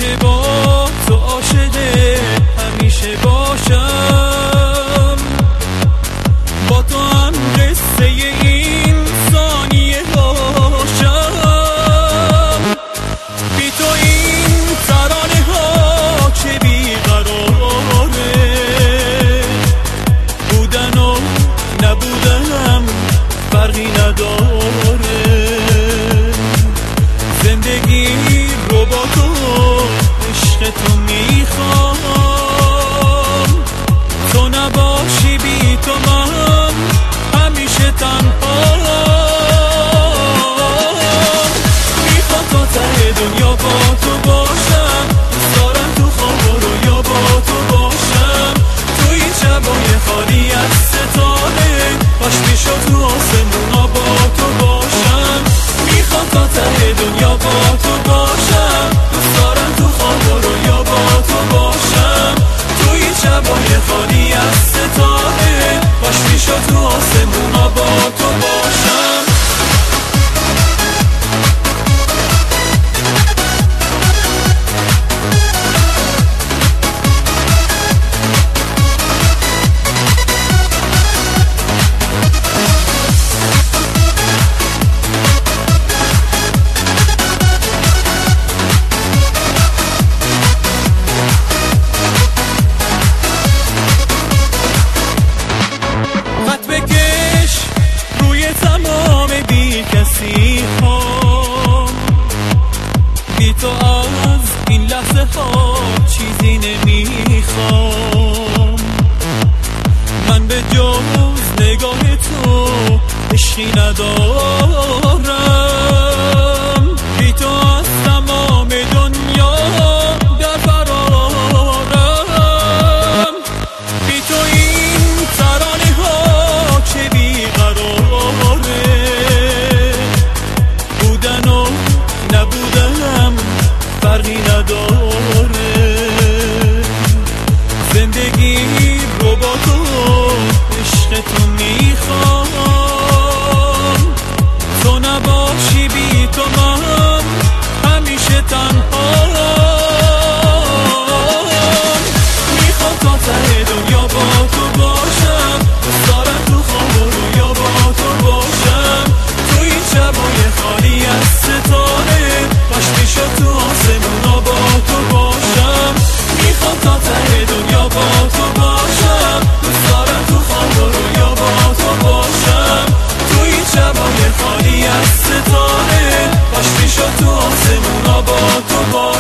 همیشه با تو عاشق همیشه باشم، با تو هم قصه این ثانیه باشم. بی تو این ترانه ها چه بیقراره، بودن و نبودنم فرقی نداره. زندگی رو با تو عشق تو میخوام، تو نباشی بی تو من همیشه تنهام. میخوام تا ته دنیا با تو باشم، دوست دارم تو خواب و رویا با تو باشم. تو این شبای خالی از ستاره باش میشد تو آسمونا با تو باشم. میخوام تا ته دنیا با تو باشم، دوست دارم تو خواب و رویا با تو باشم. تو این شبای خالی از ستاره باش میشد تو آسمونا با تو باشم. بی تو از این لحظه ها چیزی نمیخوام، من به جز نگاه تو عشقی ندارم. بی تو از تمام دنیا در فرارم. بی تو این ترانه ها چه بیقراره، بودن و نبودنم فرقی نداره. زندگی رو با تو عشق تو میخوام، تو نباشی بی تو من همیشه تنهام. میخوام تا ته دنیا با تو باشم، دوست دارم تو خواب و رویا با تو باشم. تو این شبای خالی از ستاره باش میشد تو آسمونا با تو باشم. میخوام تا ته دنیا با تو باشم، دوست دارم تو خواب و رویا با تو باشم. تو این شبای خالی از ستاره باش میشد تو آسمونا با تو باشم.